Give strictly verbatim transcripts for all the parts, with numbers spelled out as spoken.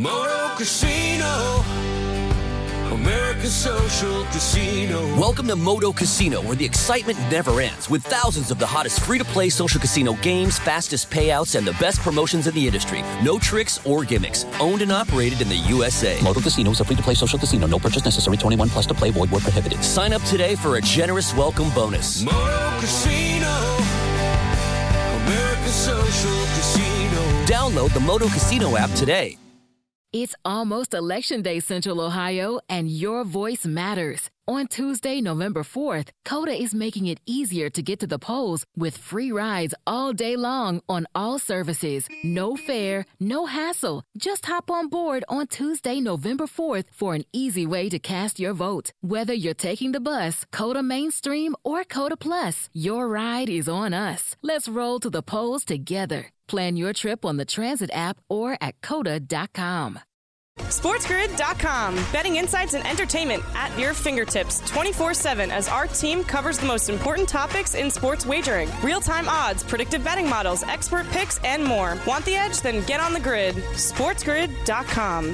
Moto Casino, America's Social Casino. Welcome to Moto Casino, where the excitement never ends, with thousands of the hottest free-to-play social casino games, fastest payouts, and the best promotions in the industry. No tricks or gimmicks. Owned and operated in the U S A. Moto Casino is a free-to-play social casino. No purchase necessary. twenty-one plus to play. Void where prohibited. Sign up today for a generous welcome bonus. Moto Casino, America's Social Casino. Download the Moto Casino app today. It's almost Election Day, Central Ohio, and your voice matters. On Tuesday, November fourth, Coda is making it easier to get to the polls with free rides all day long on all services. No fare, no hassle. Just hop on board on Tuesday, November fourth for an easy way to cast your vote. Whether you're taking the bus, Coda Mainstream, or Coda Plus, your ride is on us. Let's roll to the polls together. Plan your trip on the Transit app or at coda dot com. SportsGrid dot com. Betting insights and entertainment at your fingertips twenty-four seven as our team covers the most important topics in sports wagering. Real-time odds, predictive betting models, expert picks, and more. Want the edge? Then get on the grid. SportsGrid dot com.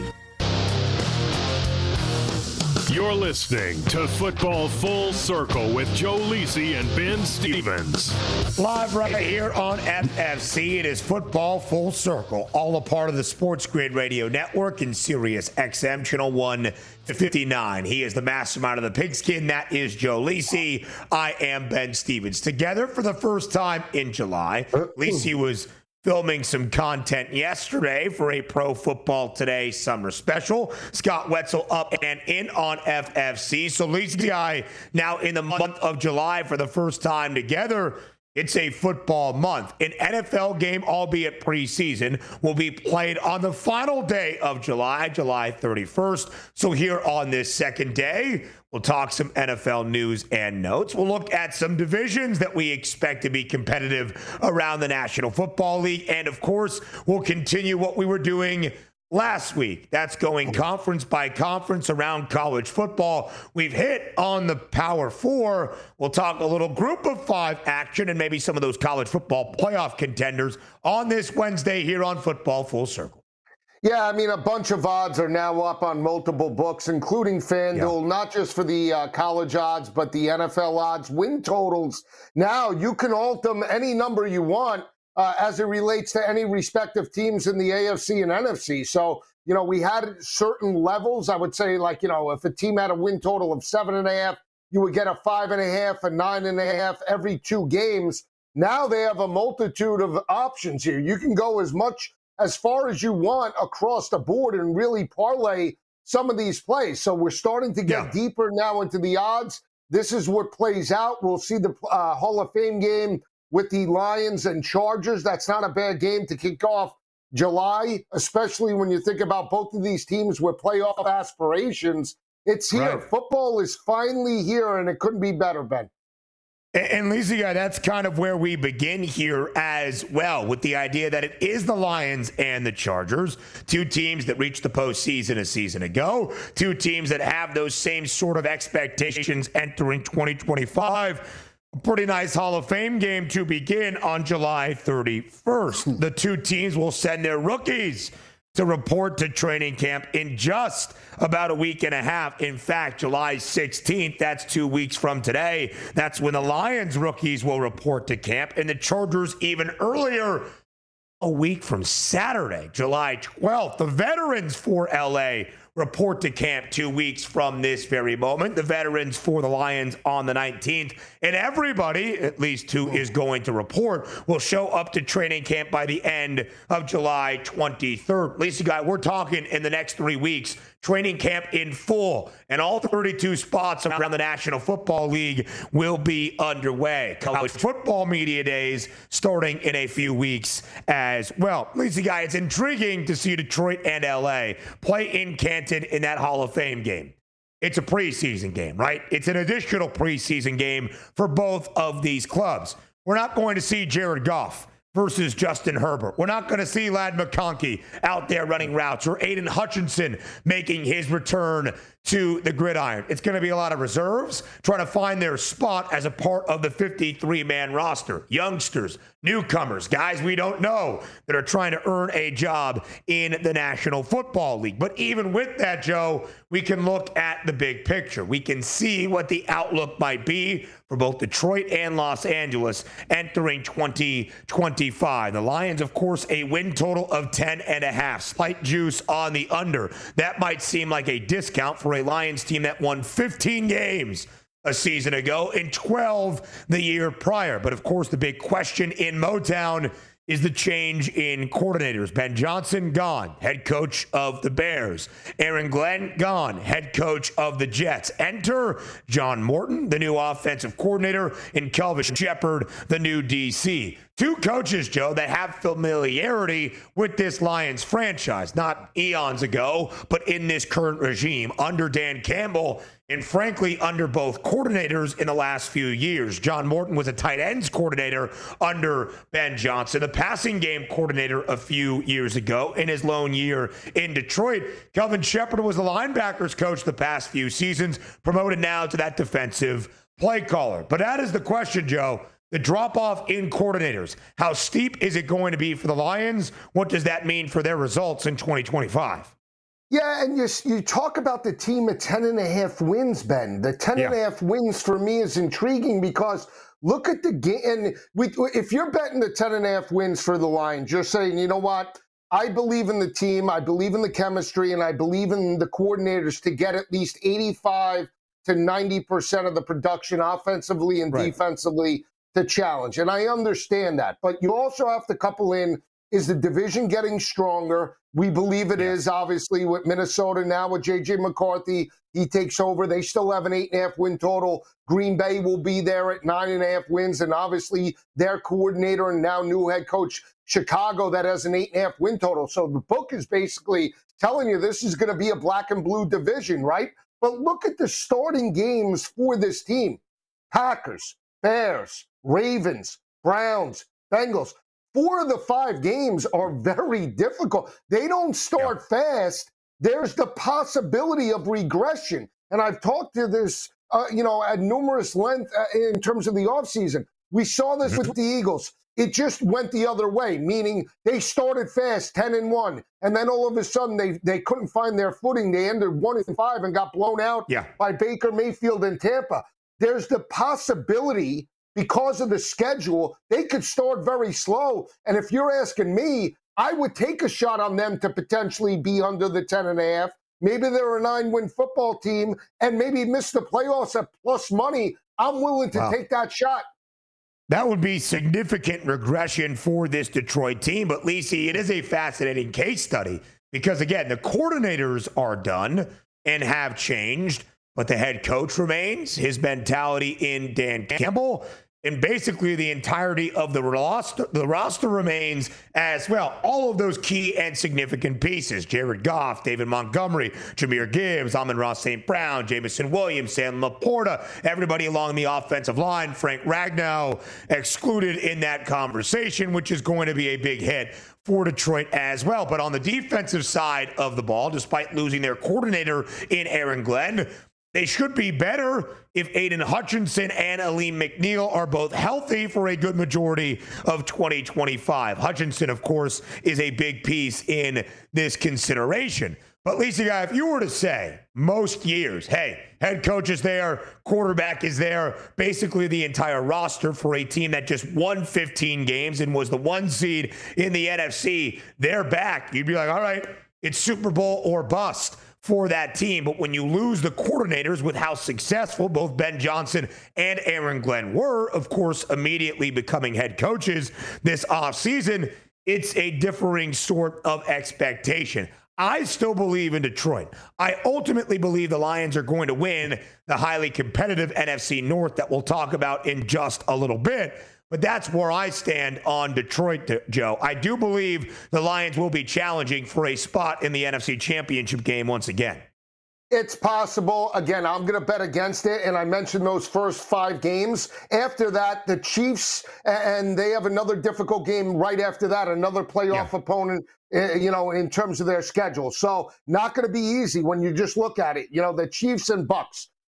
You're listening to Football Full Circle with Joe Lisi and Ben Stevens. Live right here on F F C. It is Football Full Circle, all a part of the Sports Grid Radio Network and Sirius X M Channel one fifty-nine. He is the mastermind of the pigskin. That is Joe Lisi. I am Ben Stevens. Together for the first time in July. Lisi was filming some content yesterday for a Pro Football Today summer special. Scott Wetzel up and in on F F C. So Lisi I now in the month of July for the first time together. It's a football month. An N F L game, albeit preseason, will be played on the final day of July, July thirty-first. So here on this second day, we'll talk some N F L news and notes. We'll look at some divisions that we expect to be competitive around the National Football League. And of course, we'll continue what we were doing last week. That's going conference by conference around college football. We've hit on the Power Four. We'll talk a little group of five action and maybe some of those college football playoff contenders on this Wednesday here on Football Full Circle. Yeah, I mean, a bunch of odds are now up on multiple books, including FanDuel, yeah. Not just for the uh, college odds, but the N F L odds, win totals. Now you can alter them any number you want. Uh, as it relates to any respective teams in the A F C and N F C. So, you know, we had certain levels. I would say, like, you know, if a team had a win total of seven and a half, you would get a five and a half, a nine and a half every two games. Now they have a multitude of options here. You can go as much as far as you want across the board and really parlay some of these plays. So we're starting to get yeah. deeper now into the odds. This is what plays out. We'll see the uh, Hall of Fame game with the Lions and Chargers. That's not a bad game to kick off July, especially when you think about both of these teams with playoff aspirations. It's here. Right. Football is finally here, and it couldn't be better, Ben. And, and Lisi, that's kind of where we begin here as well, with the idea that it is the Lions and the Chargers, two teams that reached the postseason a season ago, two teams that have those same sort of expectations entering twenty twenty-five. A pretty nice Hall of Fame game to begin on July thirty-first. The two teams will send their rookies to report to training camp in just about a week and a half. In fact, July sixteenth, that's two weeks from today. That's when the Lions rookies will report to camp, and the Chargers even earlier, a week from Saturday, July twelfth. The veterans for L A report to camp two weeks from this very moment. The veterans for the Lions on the nineteenth. And everybody, at least who is going to report, will show up to training camp by the end of July twenty-third. Lisa, guy, we're talking in the next three weeks, training camp in full, and all thirty-two spots around the National Football League will be underway. College football media days starting in a few weeks as well. Lisa, guy, it's intriguing to see Detroit and L A play in Canton in that Hall of Fame game. It's a preseason game, right? It's an additional preseason game for both of these clubs. We're not going to see Jared Goff versus Justin Herbert. We're not going to see Ladd McConkey out there running routes or Aiden Hutchinson making his return to the gridiron. It's going to be a lot of reserves trying to find their spot as a part of the fifty-three man roster. Youngsters, newcomers, guys we don't know that are trying to earn a job in the National Football League. But even with that, Joe, we can look at the big picture. We can see what the outlook might be for both Detroit and Los Angeles entering twenty twenty-five. The Lions, of course, a win total of ten and a half. Slight juice on the under. That might seem like a discount for a Lions team that won fifteen games a season ago and twelve the year prior. But of course, the big question in Motown is the change in coordinators. Ben Johnson gone, head coach of the Bears. Aaron Glenn gone, head coach of the Jets. Enter John Morton, the new offensive coordinator, and Kelvin Shepard, the new D C. Two coaches, Joe, that have familiarity with this Lions franchise, not eons ago, but in this current regime under Dan Campbell, and frankly, under both coordinators in the last few years. John Morton was a tight ends coordinator under Ben Johnson, a passing game coordinator a few years ago in his lone year in Detroit. Kelvin Shepard was the linebackers coach the past few seasons, promoted now to that defensive play caller. But that is the question, Joe. The drop-off in coordinators. How steep is it going to be for the Lions? What does that mean for their results in twenty twenty-five? Yeah, and you, you talk about the team at ten and a half wins, Ben. The ten yeah. and a half wins for me is intriguing because look at the game. And we, if you're betting the ten and a half wins for the Lions, you're saying, you know what? I believe in the team, I believe in the chemistry, and I believe in the coordinators to get at least eighty-five to ninety percent of the production offensively and right. defensively to challenge. And I understand that. But you also have to couple in, is the division getting stronger? We believe it yeah. is, obviously, with Minnesota now with J J McCarthy. He takes over. They still have an eight and a half win total. Green Bay will be there at nine and a half wins. And obviously their coordinator and now new head coach, Chicago, that has an eight and a half win total. So the book is basically telling you this is going to be a black and blue division, right? But look at the starting games for this team. Packers, Bears, Ravens, Browns, Bengals. Four of the five games are very difficult. They don't start yeah. fast. There's the possibility of regression. And I've talked to this, uh, you know, at numerous length uh, in terms of the offseason. We saw this with the Eagles. It just went the other way, meaning they started fast, ten and one, and then all of a sudden they, they couldn't find their footing. They ended one and five and got blown out yeah. by Baker Mayfield in Tampa. There's the possibility, because of the schedule, they could start very slow. And if you're asking me, I would take a shot on them to potentially be under the ten and a half. Maybe they're a nine-win football team and maybe miss the playoffs at plus money. I'm willing to wow. take that shot. That would be significant regression for this Detroit team. But, Lisi, it is a fascinating case study because, again, the coordinators are done and have changed, but the head coach remains, his mentality in Dan Campbell, and basically the entirety of the roster, the roster remains as well. All of those key and significant pieces, Jared Goff, David Montgomery, Jahmyr Gibbs, Amon-Ra Saint Brown, Jameson Williams, Sam Laporta, everybody along the offensive line, Frank Ragnow excluded in that conversation, which is going to be a big hit for Detroit as well. But on the defensive side of the ball, despite losing their coordinator in Aaron Glenn, they should be better if Aiden Hutchinson and Aleem McNeil are both healthy for a good majority of twenty twenty-five. Hutchinson, of course, is a big piece in this consideration. But, Lisa, guy, if you were to say most years, hey, head coach is there, quarterback is there, basically the entire roster for a team that just won fifteen games and was the one seed in the N F C, they're back. You'd be like, all right, it's Super Bowl or bust for that team. But when you lose the coordinators with how successful both Ben Johnson and Aaron Glenn were, of course, immediately becoming head coaches this offseason, it's a differing sort of expectation. I still believe in Detroit. I ultimately believe the Lions are going to win the highly competitive N F C North that we'll talk about in just a little bit. But that's where I stand on Detroit, Joe. I do believe the Lions will be challenging for a spot in the N F C Championship game once again. It's possible. Again, I'm going to bet against it. And I mentioned those first five games. After that, the Chiefs, and they have another difficult game right after that, another playoff yeah. opponent, you know, in terms of their schedule. So not going to be easy when you just look at it. You know, the Chiefs and Bucks.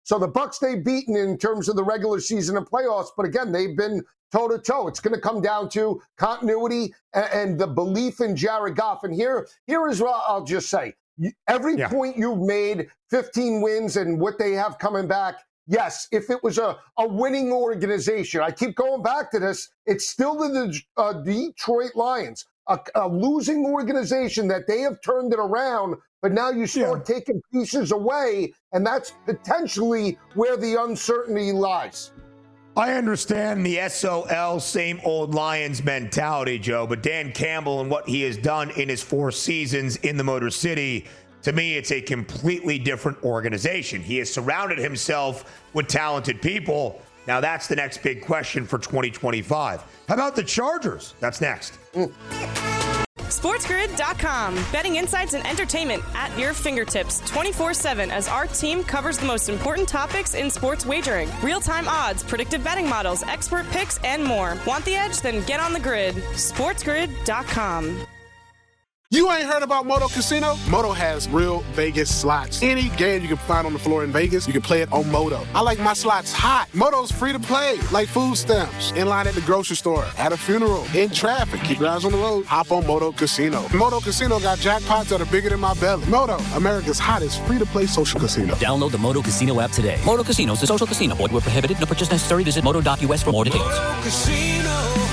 So the Bucs they've beaten in terms of the regular season and playoffs, but again, they've been toe-to-toe. It's going to come down to continuity and, and the belief in Jared Goff. And here, here is what I'll just say. Every yeah. point you've made, fifteen wins and what they have coming back, yes, if it was a, a winning organization, I keep going back to this, it's still the uh, Detroit Lions, a, a losing organization that they have turned it around, but now you start yeah. taking pieces away, and that's potentially where the uncertainty lies. I understand the S O L, same old Lions mentality, Joe, but Dan Campbell and what he has done in his four seasons in the Motor City, to me, it's a completely different organization. He has surrounded himself with talented people. Now that's the next big question for twenty twenty-five. How about the Chargers? That's next. Mm. SportsGrid dot com. Betting insights and entertainment at your fingertips twenty-four seven as our team covers the most important topics in sports wagering. Real-time odds, predictive betting models, expert picks, and more. Want the edge? Then get on the grid. SportsGrid dot com. You ain't heard about Moto Casino? Moto has real Vegas slots. Any game you can find on the floor in Vegas, you can play it on Moto. I like my slots hot. Moto's free to play, like food stamps. In line at the grocery store, at a funeral, in traffic. Keep your eyes on the road. Hop on Moto Casino. Moto Casino got jackpots that are bigger than my belly. Moto, America's hottest free-to-play social casino. Download the Moto Casino app today. Moto Casino is a social casino. Void where prohibited. No purchase necessary. Visit moto dot u s for more details. Moto Casino,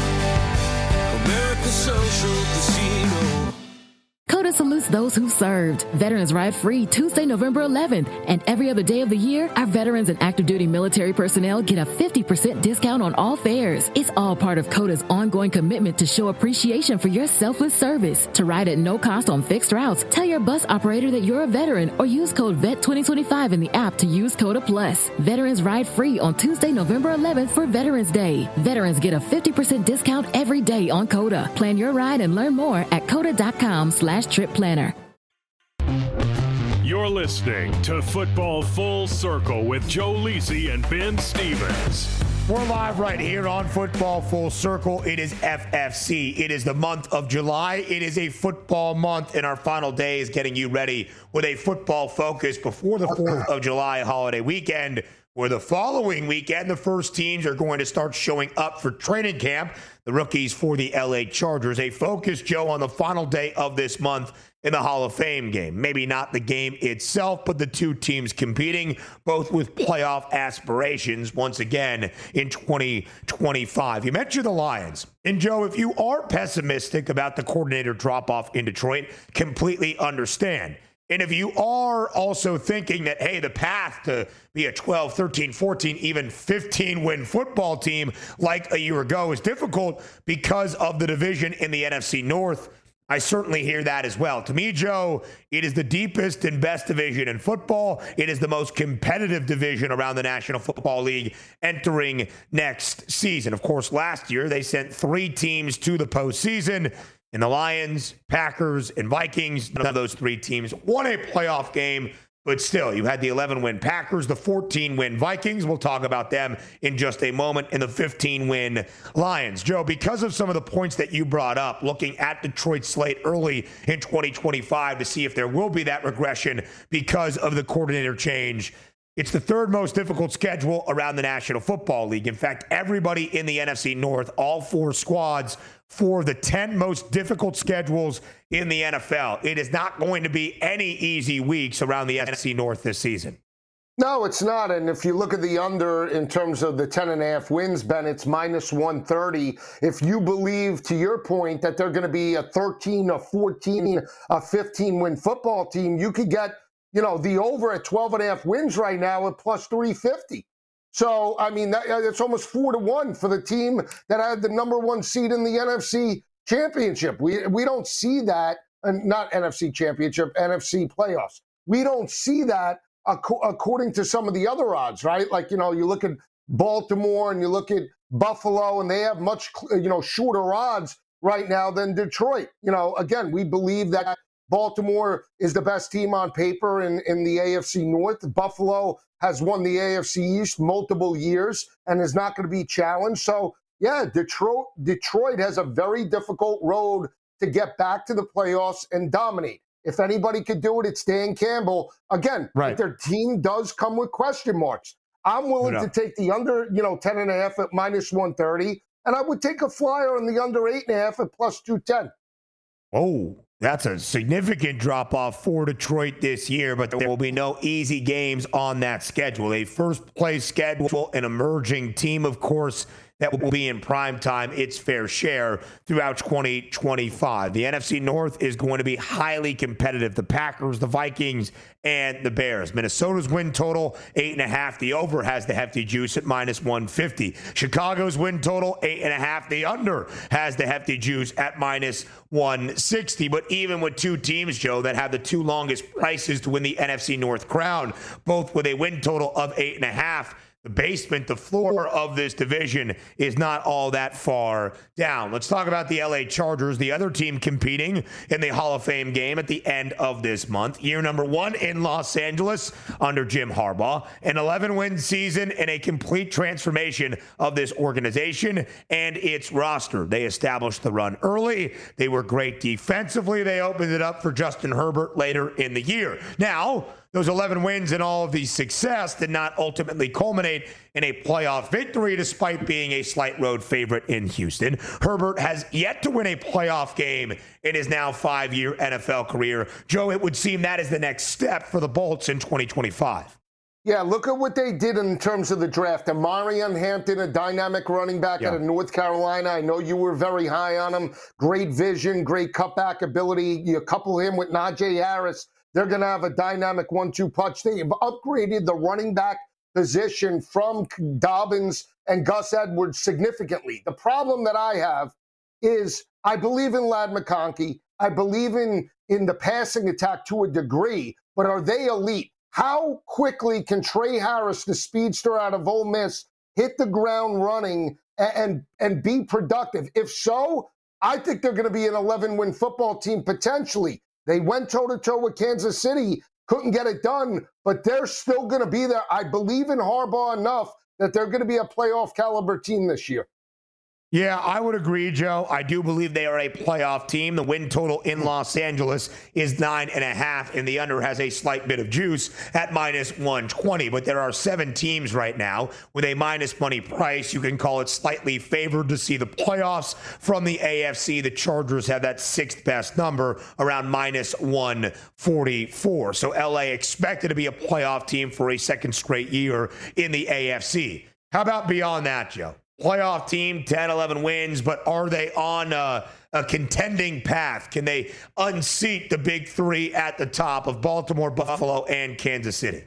America's social casino. COTA salutes those who served. Veterans Ride Free Tuesday, November eleventh. And every other day of the year, our veterans and active duty military personnel get a fifty percent discount on all fares. It's all part of COTA's ongoing commitment to show appreciation for your selfless service. To ride at no cost on fixed routes, tell your bus operator that you're a veteran or use code V E T twenty twenty-five in the app to use COTA Plus. Veterans Ride Free on Tuesday, November eleventh for Veterans Day. Veterans get a fifty percent discount every day on COTA. Plan your ride and learn more at COTA dot com slash trip planner. You're listening to Football Full Circle with Joe Lisi and Ben Stevens. We're live right here on Football Full Circle. It is F F C. It is the month of July. It is a football month, and our final day is getting you ready with a football focus before the fourth of July holiday weekend, where the following weekend, the first teams are going to start showing up for training camp. The rookies for the L A Chargers. A focus, Joe, on the final day of this month in the Hall of Fame game. Maybe not the game itself, but the two teams competing, both with playoff aspirations once again in twenty twenty-five. You mentioned the Lions. And, Joe, if you are pessimistic about the coordinator drop-off in Detroit, completely understand. And if you are also thinking that, hey, the path to be a twelve, thirteen, fourteen, even fifteen-win football team like a year ago is difficult because of the division in the N F C North, I certainly hear that as well. To me, Joe, it is the deepest and best division in football. It is the most competitive division around the National Football League entering next season. Of course, last year they sent three teams to the postseason. And the Lions, Packers, and Vikings, none of those three teams won a playoff game. But still, you had the eleven-win Packers, the fourteen-win Vikings. We'll talk about them in just a moment, and the fifteen-win Lions. Joe, because of some of the points that you brought up, looking at Detroit's slate early in twenty twenty-five to see if there will be that regression because of the coordinator change, it's the third most difficult schedule around the National Football League. In fact, everybody in the N F C North, all four squads, for the ten most difficult schedules in the N F L. It is not going to be any easy weeks around the N F C North this season. No, it's not. And if you look at the under in terms of the ten and a half wins, Ben, it's minus one thirty. If you believe, to your point, that they're going to be a thirteen, a fourteen, a fifteen-win football team, you could get, you know, the over at twelve and a half wins right now at plus three fifty. So, I mean, that, it's almost four to one for the team that had the number one seed in the N F C Championship. We we don't see that, and not N F C Championship, N F C playoffs. We don't see that ac- according to some of the other odds, right? Like, you know, you look at Baltimore and you look at Buffalo, and they have much, you know, shorter odds right now than Detroit. You know, again, we believe that Baltimore is the best team on paper in, in the A F C North. Buffalo has won the A F C East multiple years and is not going to be challenged. So, yeah, Detroit Detroit has a very difficult road to get back to the playoffs and dominate. If anybody could do it, it's Dan Campbell. Again, right. if their team does come with question marks, I'm willing no. to take the under, you know, ten and a half at minus one thirty, and I would take a flyer on the under eight and a half at plus two ten. Oh, that's a significant drop-off for Detroit this year, but there will be no easy games on that schedule. A first-place schedule, an emerging team, of course, that will be in prime time its fair share throughout twenty twenty-five. The N F C North is going to be highly competitive. The Packers, the Vikings, and the Bears. Minnesota's win total, eight and a half. The over has the hefty juice at minus one fifty. Chicago's win total, eight and a half. The under has the hefty juice at minus one sixty. But even with two teams, Joe, that have the two longest prices to win the N F C North crown, both with a win total of eight and a half, the basement, the floor of this division is not all that far down. Let's talk about the L A Chargers, the other team competing in the Hall of Fame game at the end of this month. Year number one in Los Angeles under Jim Harbaugh. An eleven-win season and a complete transformation of this organization and its roster. They established the run early. They were great defensively. They opened it up for Justin Herbert later in the year. Now, those eleven wins and all of the success did not ultimately culminate in a playoff victory, despite being a slight road favorite in Houston. Herbert has yet to win a playoff game in his now five-year N F L career. Joe, it would seem that is the next step for the Bolts in twenty twenty-five. Yeah, look at what they did in terms of the draft. Amarian Hampton, a dynamic running back yeah. out of North Carolina. I know you were very high on him. Great vision, great cutback ability. You couple him with Najee Harris, they're going to have a dynamic one two punch. They have upgraded the running back position from Dobbins and Gus Edwards significantly. The problem that I have is I believe in Ladd McConkey. I believe in, in the passing attack to a degree, but are they elite? How quickly can Trey Harris, the speedster out of Ole Miss, hit the ground running and, and, and be productive? If so, I think they're going to be an eleven-win football team potentially. They went toe-to-toe with Kansas City, couldn't get it done, but they're still going to be there. I believe in Harbaugh enough that they're going to be a playoff caliber team this year. Yeah, I would agree, Joe. I do believe they are a playoff team. The win total in Los Angeles is nine and a half, and the under has a slight bit of juice at minus one twenty. But there are seven teams right now with a minus money price. You can call it slightly favored to see the playoffs from the A F C. The Chargers have that sixth best number, around minus one forty-four. So L A expected to be a playoff team for a second straight year in the A F C. How about beyond that, Joe? Playoff team, ten, eleven wins, but are they on a, a contending path? Can they unseat the big three at the top of Baltimore, Buffalo, and Kansas City?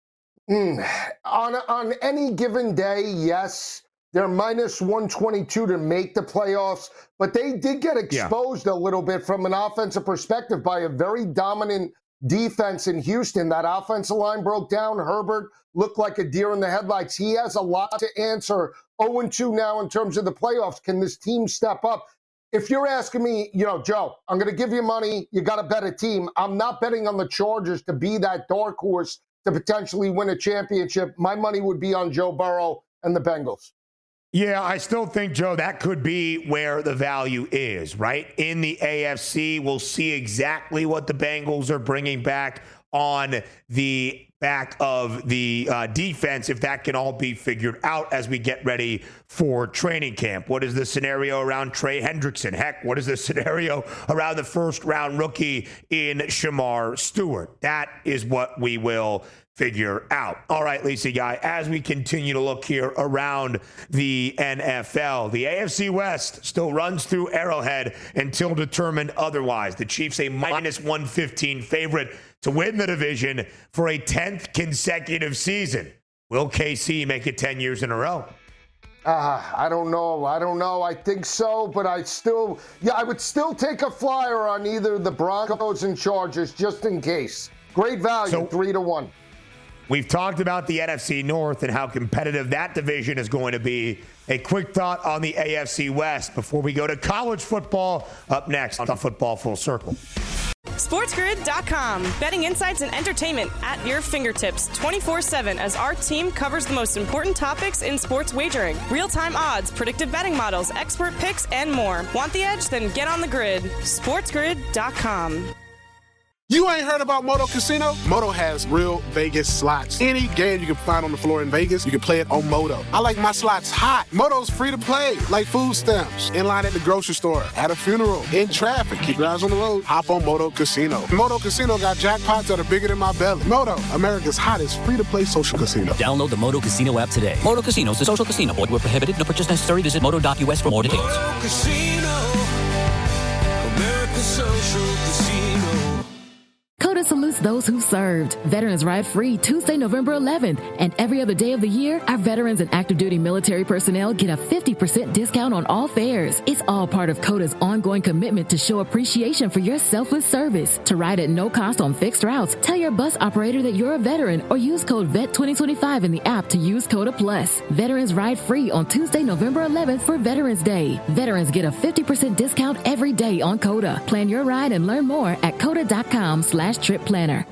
Mm. On, on any given day, yes. They're minus one twenty-two to make the playoffs, but they did get exposed yeah. a little bit from an offensive perspective by a very dominant defense in Houston. That offensive line broke down. Herbert looked like a deer in the headlights. He has a lot to answer. oh and two now in terms of the playoffs. Can this team step up? If you're asking me, you know, Joe, I'm going to give you money. You got to bet a team. I'm not betting on the Chargers to be that dark horse to potentially win a championship. My money would be on Joe Burrow and the Bengals. Yeah, I still think, Joe, that could be where the value is, right? In the A F C, we'll see exactly what the Bengals are bringing back on the back of the uh, defense, if that can all be figured out as we get ready for training camp. What is the scenario around Trey Hendrickson? Heck, what is the scenario around the first-round rookie in Shamar Stewart? That is what we will figure out. All right, Lisa Guy, as we continue to look here around the N F L, the A F C West still runs through Arrowhead until determined otherwise. The Chiefs a minus one fifteen favorite to win the division for a tenth consecutive season. Will K C make it ten years in a row? Uh, I don't know. I don't know. I think so, but I still, yeah, I would still take a flyer on either the Broncos and Chargers just in case. Great value, so, three to one. We've talked about the N F C North and how competitive that division is going to be. A quick thought on the A F C West before we go to college football up next on Football Full Circle. SportsGrid dot com. Betting insights and entertainment at your fingertips twenty-four seven as our team covers the most important topics in sports wagering. Real-time odds, predictive betting models, expert picks, and more. Want the edge? Then get on the grid. SportsGrid dot com. You ain't heard about Moto Casino? Moto has real Vegas slots. Any game you can find on the floor in Vegas, you can play it on Moto. I like my slots hot. Moto's free to play, like food stamps. In line at the grocery store, at a funeral, in traffic. Keep your eyes on the road. Hop on Moto Casino. Moto Casino got jackpots that are bigger than my belly. Moto, America's hottest free-to-play social casino. Download the Moto Casino app today. Moto Casino is a social casino. Void where prohibited. No purchase necessary. Visit moto dot U S for more details. Moto Casino, America's social casino. COTA salutes those who served. Veterans Ride Free Tuesday, November eleventh. And every other day of the year, our veterans and active duty military personnel get a fifty percent discount on all fares. It's all part of COTA's ongoing commitment to show appreciation for your selfless service. To ride at no cost on fixed routes, tell your bus operator that you're a veteran or use code V E T twenty twenty-five in the app to use COTA Plus. Veterans Ride Free on Tuesday, November eleventh for Veterans Day. Veterans get a fifty percent discount every day on COTA. Plan your ride and learn more at COTA.com slash trip planner.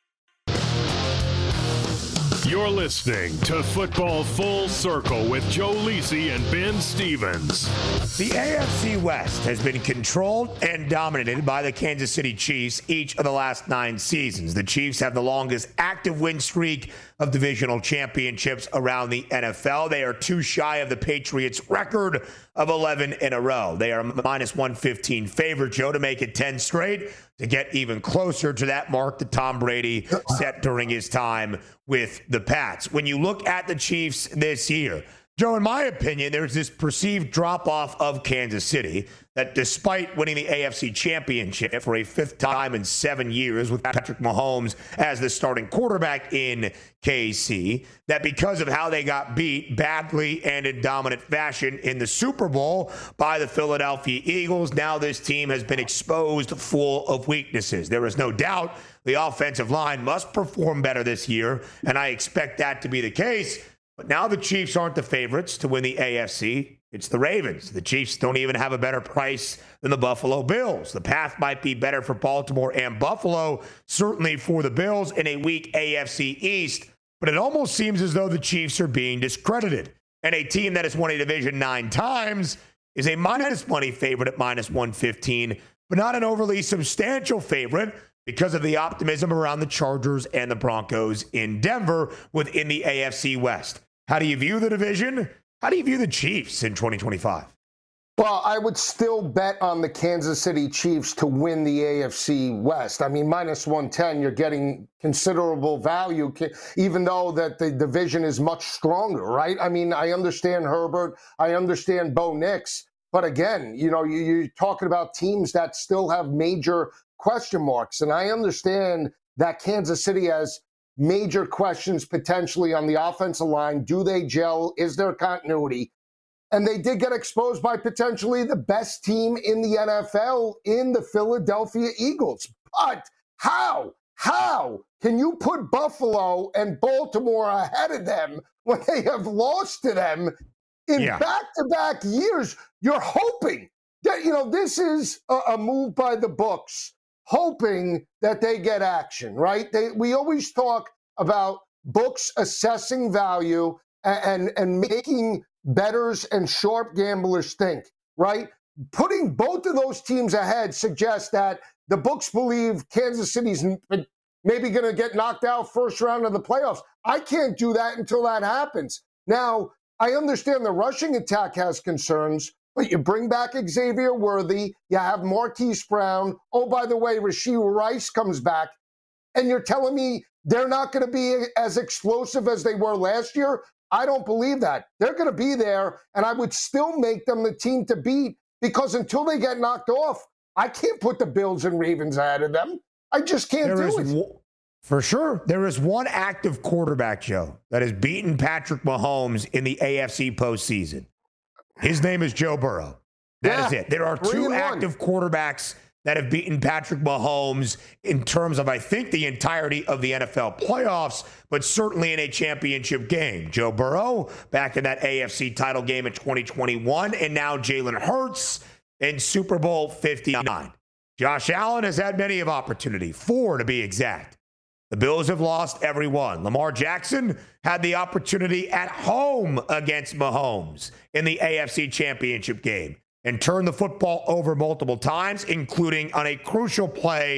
You're listening to Football Full Circle with Joe Lisi and Ben Stevens. The A F C West has been controlled and dominated by the Kansas City Chiefs each of the last nine seasons. The Chiefs have the longest active win streak of divisional championships around the N F L. They are too shy of the Patriots' record of eleven in a row. They are minus one fifteen favorite, Joe, to make it ten straight, to get even closer to that mark that Tom Brady set during his time with the Pats. When you look at the Chiefs this year, Joe, in my opinion, there's this perceived drop-off of Kansas City that despite winning the A F C Championship for a fifth time in seven years with Patrick Mahomes as the starting quarterback in K C, that because of how they got beat badly and in dominant fashion in the Super Bowl by the Philadelphia Eagles, now this team has been exposed full of weaknesses. There is no doubt the offensive line must perform better this year, and I expect that to be the case. But now the Chiefs aren't the favorites to win the A F C. It's the Ravens. The Chiefs don't even have a better price than the Buffalo Bills. The path might be better for Baltimore and Buffalo, certainly for the Bills in a weak A F C East. But it almost seems as though the Chiefs are being discredited. And a team that has won a division nine times is a minus money favorite at minus one fifteen, but not an overly substantial favorite because of the optimism around the Chargers and the Broncos in Denver within the A F C West. How do you view the division? How do you view the Chiefs in twenty twenty-five? Well, I would still bet on the Kansas City Chiefs to win the A F C West. I mean, minus one ten, you're getting considerable value, even though that the division is much stronger, right? I mean, I understand Herbert. I understand Bo Nix. But again, you know, you, you're talking about teams that still have major question marks. And I understand that Kansas City has major questions potentially on the offensive line. Do they gel? Is there continuity? And they did get exposed by potentially the best team in the N F L in the Philadelphia Eagles. But how? How can you put Buffalo and Baltimore ahead of them when they have lost to them in yeah. back-to-back years? You're hoping that, you know, this is a, a move by the books, hoping that they get action, right? They, we always talk about books assessing value and, and, and making bettors and sharp gamblers think, right? Putting both of those teams ahead suggests that the books believe Kansas City's maybe going to get knocked out first round of the playoffs. I can't do that until that happens. Now, I understand the rushing attack has concerns, but you bring back Xavier Worthy, you have Marquise Brown. Oh, by the way, Rashee Rice comes back, and you're telling me they're not going to be as explosive as they were last year? I don't believe that. They're going to be there, and I would still make them the team to beat because until they get knocked off, I can't put the Bills and Ravens ahead of them. I just can't there do it. W- for sure. There is one active quarterback, Joe, that has beaten Patrick Mahomes in the A F C postseason. His name is Joe Burrow. That yeah, is it. There are two active quarterbacks that have beaten Patrick Mahomes in terms of, I think, the entirety of the N F L playoffs, but certainly in a championship game. Joe Burrow back in that A F C title game in twenty twenty-one, and now Jalen Hurts in Super Bowl fifty-nine. Josh Allen has had many of opportunity, four to be exact. The Bills have lost every one. Lamar Jackson had the opportunity at home against Mahomes in the A F C championship game and turned the football over multiple times, including on a crucial play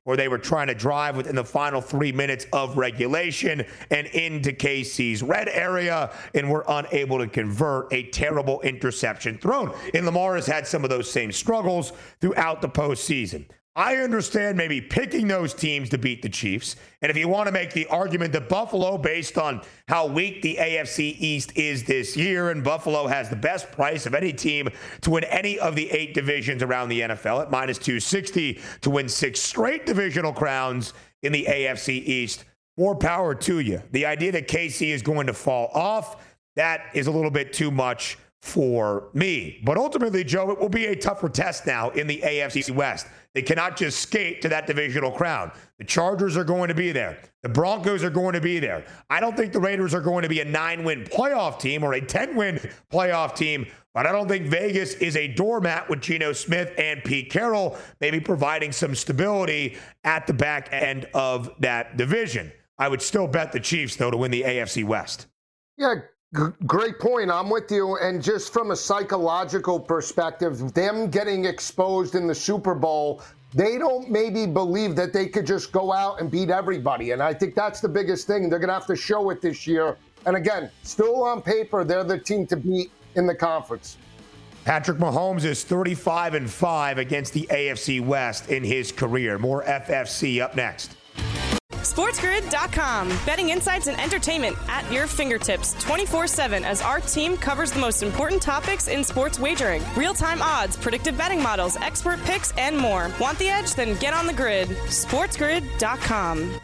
where they were trying to drive within the final three minutes of regulation and into K C's red area and were unable to convert a terrible interception thrown. And Lamar has had some of those same struggles throughout the postseason. I understand maybe picking those teams to beat the Chiefs. And if you want to make the argument that Buffalo, based on how weak the A F C East is this year, and Buffalo has the best price of any team to win any of the eight divisions around the N F L at minus two sixty to win six straight divisional crowns in the A F C East, more power to you. The idea that K C is going to fall off, that is a little bit too much for me. But ultimately, Joe, it will be a tougher test now in the A F C West. They cannot just skate to that divisional crown. The Chargers are going to be there. The Broncos are going to be there. I don't think the Raiders are going to be a nine-win playoff team or a ten-win playoff team, but I don't think Vegas is a doormat with Geno Smith and Pete Carroll maybe providing some stability at the back end of that division. I would still bet the Chiefs, though, to win the A F C West. Yeah, G- great point. I'm with you. And just from a psychological perspective, them getting exposed in the Super Bowl, they don't maybe believe that they could just go out and beat everybody. And I think that's the biggest thing. They're going to have to show it this year. And again, still on paper, they're the team to beat in the conference. Patrick Mahomes is thirty-five and five against the A F C West in his career. More F F C up next. SportsGrid dot com. Betting insights and entertainment at your fingertips twenty-four seven as our team covers the most important topics in sports wagering. Real-time odds, predictive betting models, expert picks, and more. Want the edge? Then get on the grid. SportsGrid dot com.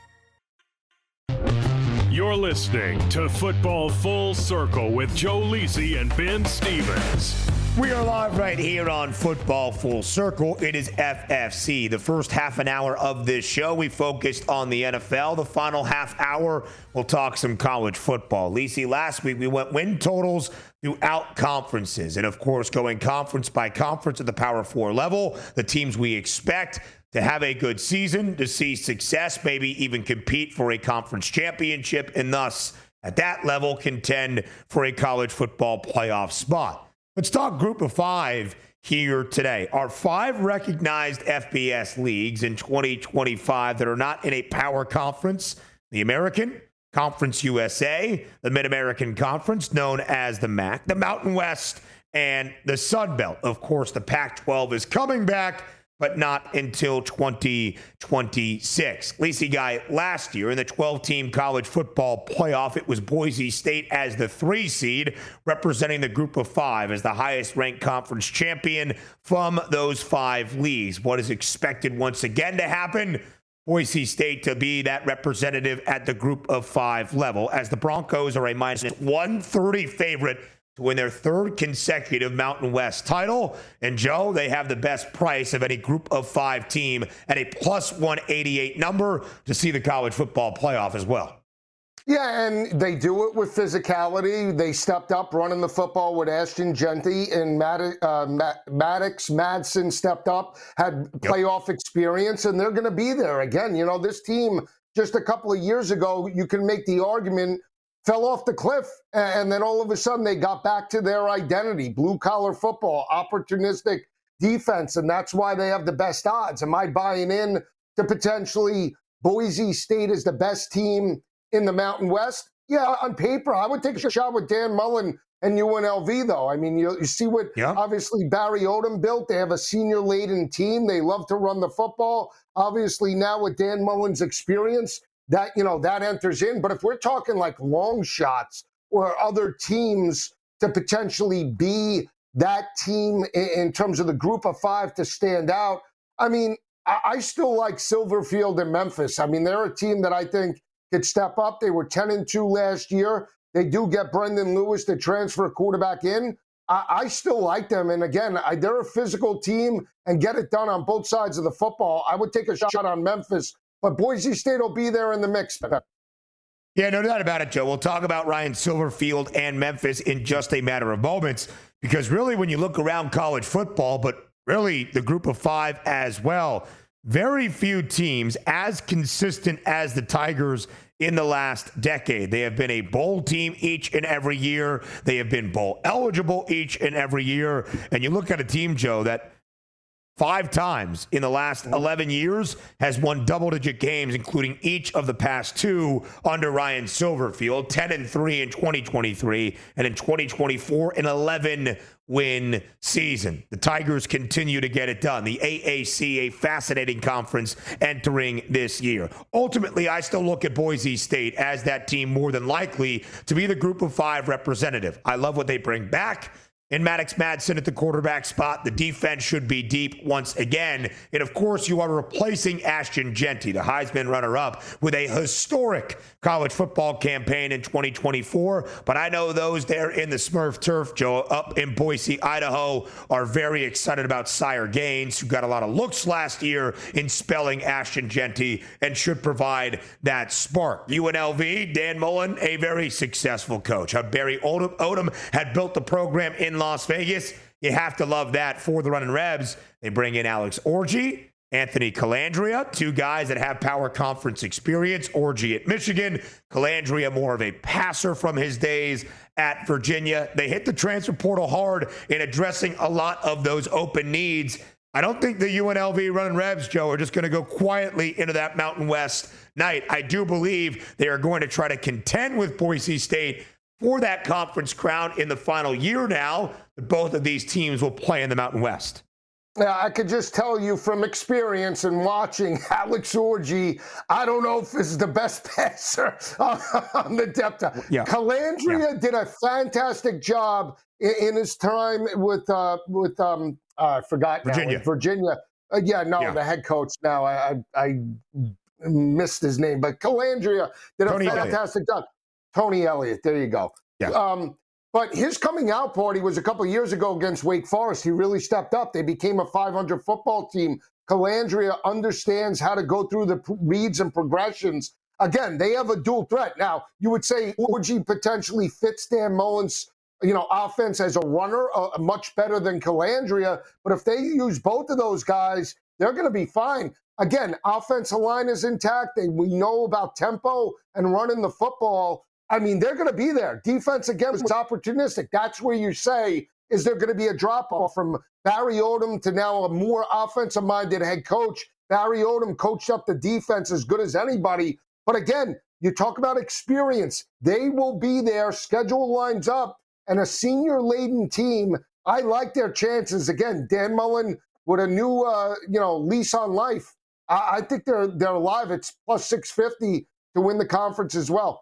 You're listening to Football Full Circle with Joe Lisi and Ben Stevens. We are live right here on Football Full Circle. It is F F C. The first half an hour of this show, we focused on the N F L. The final half hour, we'll talk some college football. Lisi, last week we went win totals throughout conferences. And, of course, going conference by conference at the Power Four level, the teams we expect to have a good season, to see success, maybe even compete for a conference championship, and thus, at that level, contend for a college football playoff spot. Let's talk Group of Five here today. Our five recognized F B S leagues in twenty twenty-five that are not in a power conference: the American, Conference U S A, the Mid-American Conference, known as the M A C, the Mountain West, and the Sun Belt. Of course, the Pac twelve is coming back, but not until twenty twenty-six. Lisi Guy, last year in the twelve-team college football playoff, it was Boise State as the three seed, representing the Group of Five as the highest-ranked conference champion from those five leagues. What is expected once again to happen? Boise State to be that representative at the Group of Five level, as the Broncos are a minus one thirty favorite to win their third consecutive Mountain West title. And, Joe, they have the best price of any Group of Five team at a plus one eighty-eight number to see the college football playoff as well. Yeah, and they do it with physicality. They stepped up running the football with Ashton Genty, and Mad- uh, Maddox Madsen stepped up, had playoff yep. experience, and they're going to be there. Again, you know, this team just a couple of years ago, you can make the argument, fell off the cliff, and then all of a sudden they got back to their identity, blue-collar football, opportunistic defense, and that's why they have the best odds. Am I buying in to potentially Boise State as the best team in the Mountain West? Yeah, on paper, I would take a shot with Dan Mullen and U N L V, though. I mean, you, you see what, yeah. obviously, Barry Odom built. They have a senior-laden team. They love to run the football. Obviously, now with Dan Mullen's experience, that, you know, that enters in. But if we're talking like long shots or other teams to potentially be that team in, in terms of the Group of Five to stand out, I mean, I, I still like Silverfield and Memphis. I mean, they're a team that I think could step up. They were ten and two last year. They do get Brendan Lewis to transfer quarterback in. I, I still like them. And again, I, they're a physical team and get it done on both sides of the football. I would take a shot on Memphis. But Boise State will be there in the mix. Yeah, no doubt about it, Joe. We'll talk about Ryan Silverfield and Memphis in just a matter of moments, because really when you look around college football, but really the Group of Five as well, very few teams as consistent as the Tigers in the last decade. They have been a bowl team each and every year. They have been bowl eligible each and every year. And you look at a team, Joe, that five times in the last eleven years, has won double-digit games, including each of the past two under Ryan Silverfield, ten and three in twenty twenty-three, and in twenty twenty-four, an eleven-win season. The Tigers continue to get it done. The A A C, a fascinating conference entering this year. Ultimately, I still look at Boise State as that team more than likely to be the group of five representative. I love what they bring back. In Maddox Madsen at the quarterback spot, the defense should be deep once again. And of course, you are replacing Ashton Jeanty, the Heisman runner-up, with a historic college football campaign in twenty twenty-four. But I know those there in the Smurf Turf, Joe, up in Boise, Idaho, are very excited about Sire Gaines, who got a lot of looks last year in spelling Ashton Jeanty and should provide that spark. U N L V, Dan Mullen, a very successful coach. How Barry Odom, Odom had built the program in Las Vegas. You have to love that for the Runnin' Rebs. They bring in Alex Orji, Anthony Calandria, two guys that have power conference experience. Orji at Michigan, Calandria more of a passer from his days at Virginia. They hit the transfer portal hard in addressing a lot of those open needs. I don't think the U N L V Runnin' Rebs, Joe, are just going to go quietly into that Mountain West night. I do believe they are going to try to contend with Boise State for that conference crown in the final year now. Both of these teams will play in the Mountain West. Yeah, I could just tell you from experience and watching Alex Orji, I don't know if this is the best passer on the depth. Yeah. Calandria yeah. did a fantastic job in, in his time with, uh, with um, uh, I forgot Virginia. Now, Virginia. Uh, yeah, no, yeah. the head coach now. I, I, I missed his name, but Calandria did a Tony fantastic Elliott. job. Tony Elliott, there you go. Yeah. Um, but his coming out party was a couple of years ago against Wake Forest. He really stepped up. They became a five hundred football team. Calandria understands how to go through the reads and progressions. Again, they have a dual threat. Now, you would say Orji potentially fits Dan Mullen's, you know, offense as a runner uh, much better than Calandria. But if they use both of those guys, they're going to be fine. Again, offensive line is intact. They, we know about tempo and running the football. I mean, they're going to be there. Defense, again, is opportunistic. That's where you say, is there going to be a drop-off from Barry Odom to now a more offensive-minded head coach? Barry Odom coached up the defense as good as anybody. But again, you talk about experience. They will be there. Schedule lines up. And a senior-laden team, I like their chances. Again, Dan Mullen with a new, uh, you know, lease on life. I, I think they're they're alive. It's plus six fifty to win the conference as well.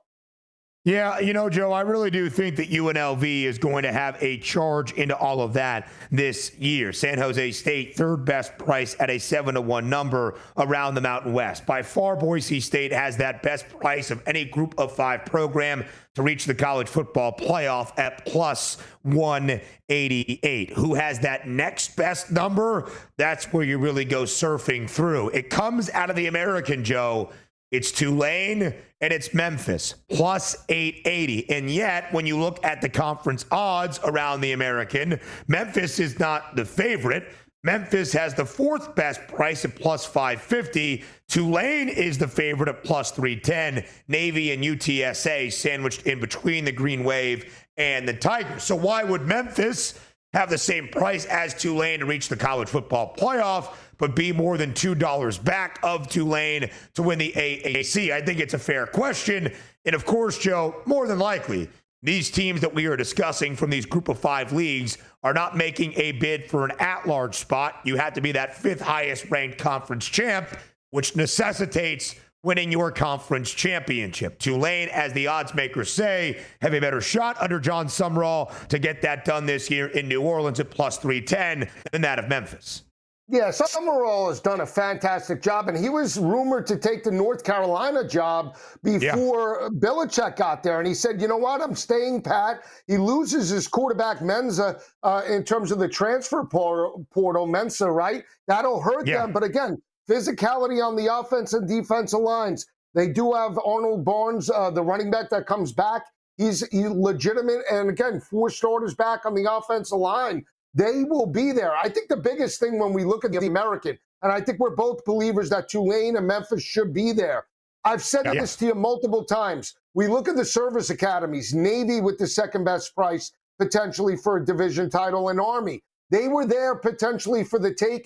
Yeah, you know, Joe, I really do think that U N L V is going to have a charge into all of that this year. San Jose State, third best price at a seven to one number around the Mountain West. By far, Boise State has that best price of any group of five program to reach the college football playoff at plus one eighty-eight. Who has that next best number? That's where you really go surfing through. It comes out of the American, Joe. It's Tulane and it's Memphis, plus eight eighty. And yet, when you look at the conference odds around the American, Memphis is not the favorite. Memphis has the fourth best price at plus five fifty. Tulane is the favorite at plus three ten. Navy and U T S A sandwiched in between the Green Wave and the Tigers. So why would Memphis have the same price as Tulane to reach the college football playoff, but be more than two dollars back of Tulane to win the A A C? I think it's a fair question. And of course, Joe, more than likely, these teams that we are discussing from these group of five leagues are not making a bid for an at-large spot. You have to be that fifth highest ranked conference champ, which necessitates winning your conference championship. Tulane, as the odds makers say, have a better shot under John Sumrall to get that done this year in New Orleans at plus three ten than that of Memphis. Yeah, Sumrall has done a fantastic job, and he was rumored to take the North Carolina job before yeah. Belichick got there. And he said, you know what, I'm staying pat. He loses his quarterback, Mensa, uh, in terms of the transfer portal, portal Mensa, right? That'll hurt yeah. them. But again, physicality on the offense and defensive lines. They do have Arnold Barnes, uh, the running back that comes back. He's, he's legitimate. And again, four starters back on the offensive line. They will be there. I think the biggest thing when we look at the American, and I think we're both believers that Tulane and Memphis should be there. I've said yeah. this to you multiple times. We look at the service academies, Navy with the second best price potentially for a division title, and Army. They were there potentially for the taking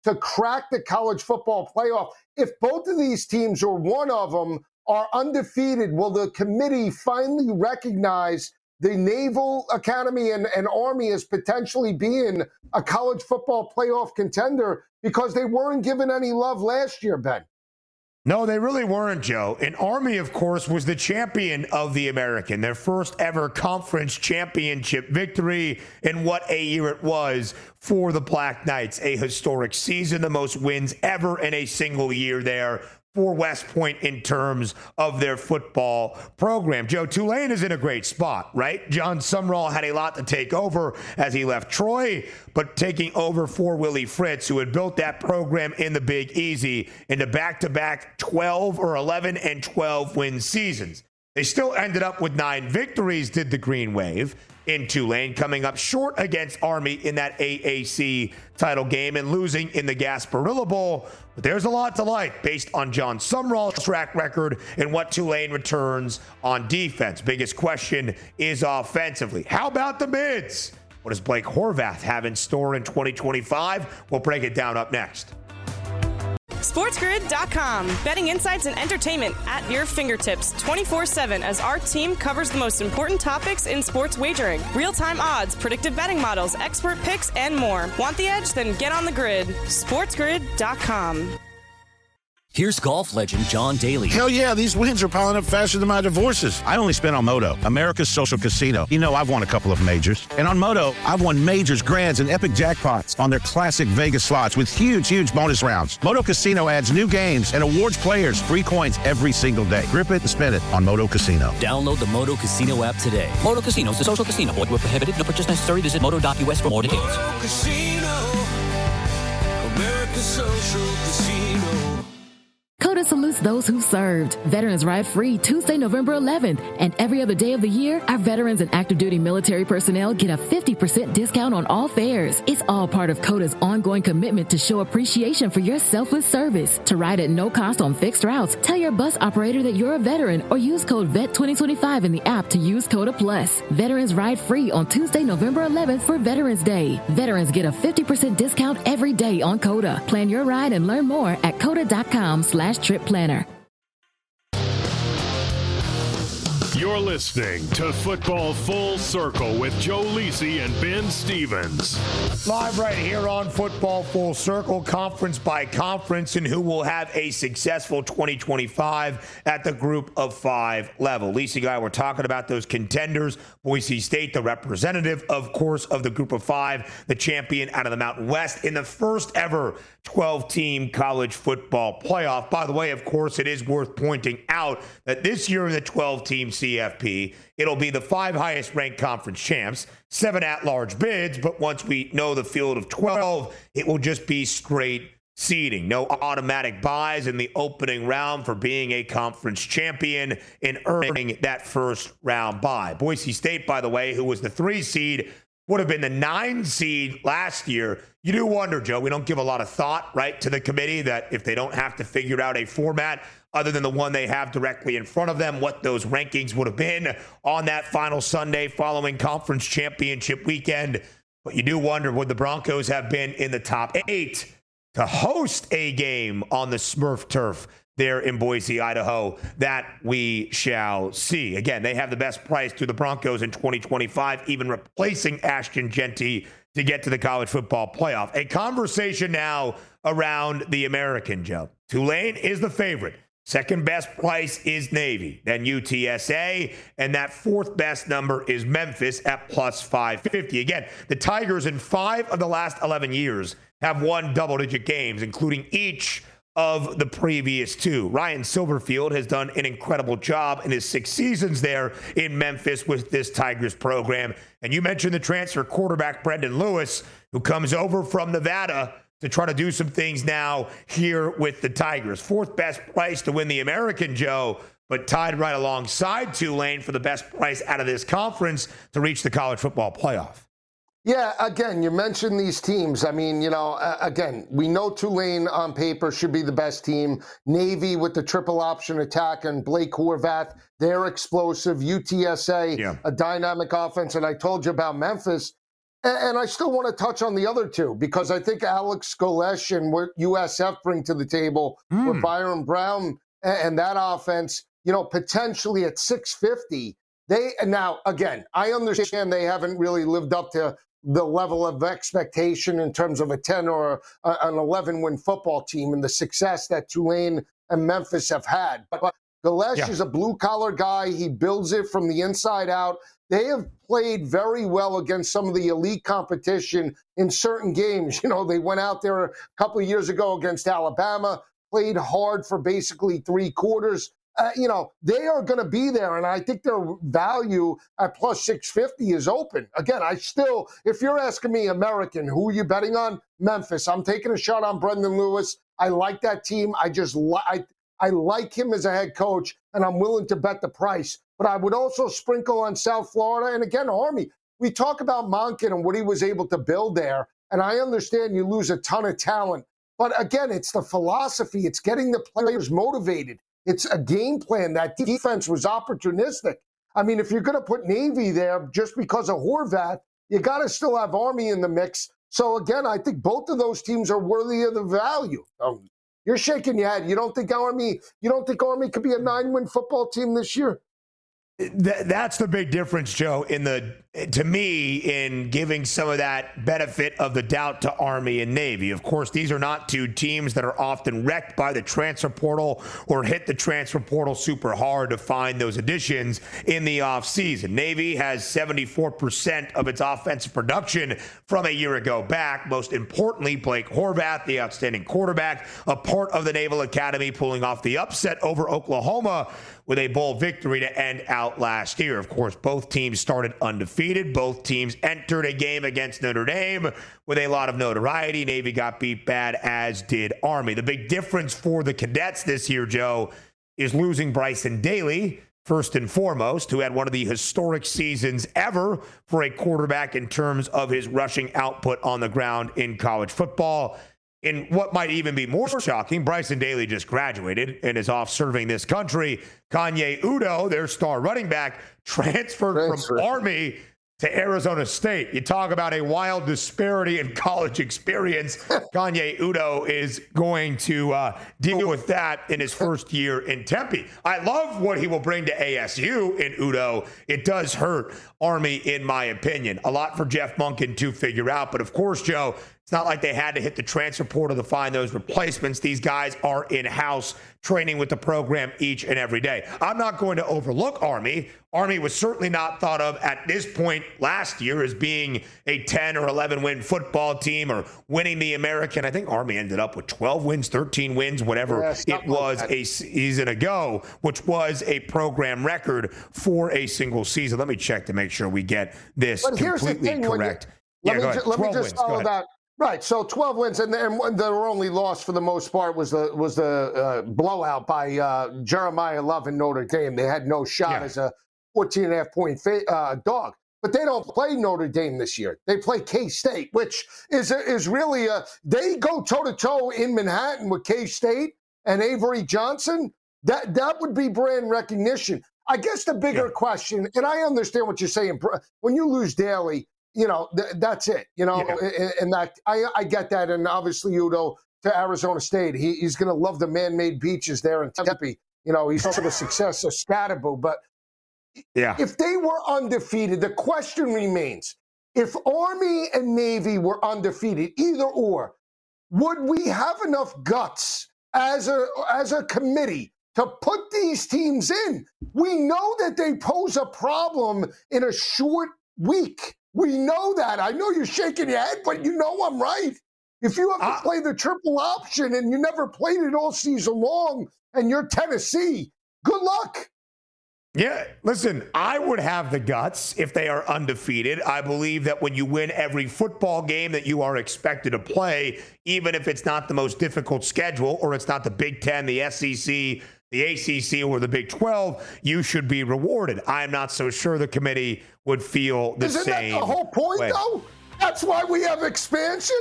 to crack the college football playoff. If both of these teams or one of them are undefeated, will the committee finally recognize the Naval Academy and, and Army as potentially being a college football playoff contender because they weren't given any love last year, Ben? No, they really weren't, Joe. And Army, of course, was the champion of the American, their first ever conference championship victory. And what a year it was for the Black Knights. A historic season, the most wins ever in a single year there for West Point in terms of their football program. Joe, Tulane is in a great spot, right? John Sumrall had a lot to take over as he left Troy, but taking over for Willie Fritz, who had built that program in the Big Easy into back-to-back twelve or eleven and twelve win seasons. They still ended up with nine victories, did the Green Wave, in Tulane, coming up short against Army in that A A C title game and losing in the Gasparilla Bowl. But there's a lot to like based on John Sumrall's track record and what Tulane returns on defense. Biggest question is offensively. How about the mids? What does Blake Horvath have in store in twenty twenty-five? We'll break it down up next. SportsGrid dot com. Betting insights and entertainment at your fingertips twenty-four seven as our team covers the most important topics in sports wagering. Real-time odds, predictive betting models, expert picks, and more. Want the edge? Then get on the grid. SportsGrid dot com. Here's golf legend John Daly. Hell yeah, these wins are piling up faster than my divorces. I only spent on Moto, America's social casino. You know, I've won a couple of majors. And on Moto, I've won majors, grands, and epic jackpots on their classic Vegas slots with huge, huge bonus rounds. Moto Casino adds new games and awards players free coins every single day. Grip it and spin it on Moto Casino. Download the Moto Casino app today. Moto Casino is a social casino. Void where prohibited. No purchase necessary. Visit moto dot u s for more details. Moto Casino, America's social casino. COTA salutes those who served. Veterans Ride Free Tuesday, November eleventh. And every other day of the year, our veterans and active duty military personnel get a fifty percent discount on all fares. It's all part of COTA's ongoing commitment to show appreciation for your selfless service. To ride at no cost on fixed routes, tell your bus operator that you're a veteran or use code V E T twenty twenty-five in the app to use COTA Plus. Veterans Ride Free on Tuesday, November eleventh for Veterans Day. Veterans get a fifty percent discount every day on COTA. Plan your ride and learn more at COTA dot com slash trip planner. You're listening to Football Full Circle with Joe Lisi and Ben Stevens. Live right here on Football Full Circle, conference by conference, and who will have a successful twenty twenty-five at the group of five level. Lisi guy, we're talking about those contenders. Boise State, the representative, of course, of the group of five, the champion out of the Mountain West in the first ever twelve-team college football playoff. By the way, of course, it is worth pointing out that this year in the twelve-team C F P, it'll be the five highest-ranked conference champs, seven at-large bids, but once we know the field of twelve, it will just be straight seeding. No automatic buys in the opening round for being a conference champion and earning that first-round bye. Boise State, by the way, who was the three seed, would have been the nine seed last year. You do wonder, Joe, we don't give a lot of thought, right, to the committee that if they don't have to figure out a format other than the one they have directly in front of them, what those rankings would have been on that final Sunday following conference championship weekend. But you do wonder, would the Broncos have been in the top eight to host a game on the Smurf turf there in Boise, Idaho? That we shall see. Again, they have the best price to the Broncos in twenty twenty-five, even replacing Ashton Jeanty to get to the college football playoff. A conversation now around the American, Joe. Tulane is the favorite. Second best price is Navy, then U T S A, and that fourth best number is Memphis at plus five fifty. Again, the Tigers in five of the last eleven years have won double-digit games, including each of the previous two. Ryan Silverfield has done an incredible job in his six seasons there in Memphis with this Tigers program. And you mentioned the transfer quarterback Brendan Lewis, who comes over from Nevada to try to do some things now here with the Tigers. Fourth best price to win the American, Joe, but tied right alongside Tulane for the best price out of this conference to reach the college football playoff. Yeah, again, you mentioned these teams. I mean, you know, uh, again, we know Tulane on paper should be the best team. Navy with the triple option attack and Blake Horvath, they're explosive. U T S A, yeah. a dynamic offense. And I told you about Memphis. And, and I still want to touch on the other two because I think Alex Golesh and what U S F bring to the table mm. with Byron Brown and, and that offense, you know, potentially at six fifty. They now, again, I understand they haven't really lived up to the level of expectation in terms of a ten or a, an eleven-win football team and the success that Tulane and Memphis have had. But Golesh yeah. is a blue-collar guy. He builds it from the inside out. They have played very well against some of the elite competition in certain games. You know, they went out there a couple of years ago against Alabama, played hard for basically three quarters. Uh, you know, they are going to be there, and I think their value at plus six fifty is open. Again, I still, if you're asking me American, who are you betting on? Memphis. I'm taking a shot on Brendan Lewis. I like that team. I just li- I, I like him as a head coach, and I'm willing to bet the price. But I would also sprinkle on South Florida, and again, Army. We talk about Monken and what he was able to build there, and I understand you lose a ton of talent. But again, it's the philosophy. It's getting the players motivated. It's a game plan. That defense was opportunistic. I mean, if you're going to put Navy there just because of Horvath, you got to still have Army in the mix. So, again, I think both of those teams are worthy of the value. Um, you're shaking your head. You don't think Army, you don't think Army could be a nine-win football team this year? Th- that's the big difference, Joe, in the to me, in giving some of that benefit of the doubt to Army and Navy. Of course, these are not two teams that are often wrecked by the transfer portal or hit the transfer portal super hard to find those additions in the offseason. Navy has seventy-four percent of its offensive production from a year ago back. Most importantly, Blake Horvath, the outstanding quarterback, a part of the Naval Academy, pulling off the upset over Oklahoma with a bowl victory to end out last year. Of course, both teams started undefeated. Both teams entered a game against Notre Dame with a lot of notoriety. Navy got beat bad, as did Army. The big difference for the Cadets this year, Joe, is losing Bryson Daly, first and foremost, who had one of the historic seasons ever for a quarterback in terms of his rushing output on the ground in college football. In what might even be more shocking, Bryson Daly just graduated and is off serving this country. Kanye Udo, their star running back, transferred Transfer. from Army to Arizona State. You talk about a wild disparity in college experience. Kanye Udo is going to uh, deal with that in his first year in Tempe. I love what he will bring to A S U in Udo. It does hurt Army, in my opinion. A lot for Jeff Monken to figure out. But of course, Joe, it's not like they had to hit the transfer portal to find those replacements. These guys are in-house training with the program each and every day. I'm not going to overlook Army. Army was certainly not thought of at this point last year as being a ten or eleven win football team or winning the American. I think Army ended up with twelve wins, thirteen wins, whatever yeah, it was like a season ago, which was a program record for a single season. Let me check to make sure we get this but completely thing, correct. You, yeah, let, me ju- let me just wins. follow that. Right, so twelve wins, and, and their only loss for the most part was the was the uh, blowout by uh, Jeremiah Love in Notre Dame. They had no shot yeah. as a fourteen and a half point fa- uh, dog. But they don't play Notre Dame this year. They play K-State, which is is really a – they go toe-to-toe in Manhattan with K-State and Avery Johnson. That, that would be brand recognition. I guess the bigger yeah. question, and I understand what you're saying, when you lose Daly – you know, th- that's it, you know, yeah. and, and that I, I get that. And obviously, Udo to Arizona State, he, he's going to love the man-made beaches there in Tempe. You know, he's also the success of Scatterbo. But yeah. if they were undefeated, the question remains, if Army and Navy were undefeated, either or, would we have enough guts as a as a committee to put these teams in? We know that they pose a problem in a short week. We know that. I know you're shaking your head, but you know I'm right. If you have to uh, play the triple option and you never played it all season long and you're Tennessee, good luck. Yeah, listen, I would have the guts if they are undefeated. I believe that when you win every football game that you are expected to play, even if it's not the most difficult schedule or it's not the Big Ten, the S E C, the A C C, or the Big twelve, you should be rewarded. I'm not so sure the committee would feel the Isn't same. Isn't that the whole point, way. though? That's why we have expansion?